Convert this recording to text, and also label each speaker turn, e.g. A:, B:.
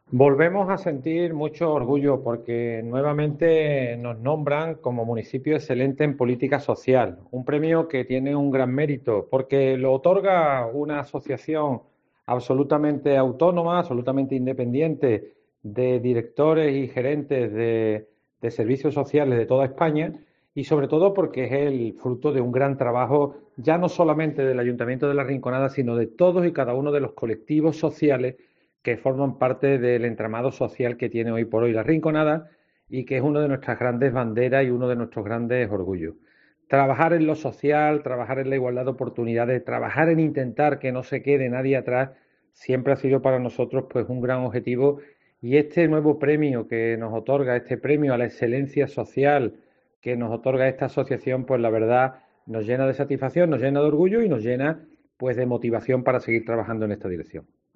A: Volvemos a sentir mucho orgullo porque nuevamente nos nombran como municipio excelente en política social, un premio que tiene un gran mérito porque lo otorga una asociación absolutamente autónoma, absolutamente independiente de directores y gerentes de servicios sociales de toda España y sobre todo porque es el fruto de un gran trabajo ya no solamente del Ayuntamiento de La Rinconada, sino de todos y cada uno de los colectivos sociales que forman parte del entramado social que tiene hoy por hoy La Rinconada y que es una de nuestras grandes banderas y uno de nuestros grandes orgullos. Trabajar en lo social, trabajar en la igualdad de oportunidades, trabajar en intentar que no se quede nadie atrás, siempre ha sido para nosotros pues un gran objetivo y este nuevo premio que nos otorga, este premio a la excelencia social que nos otorga esta asociación, pues la verdad nos llena de satisfacción, nos llena de orgullo y nos llena pues de motivación para seguir trabajando en esta dirección.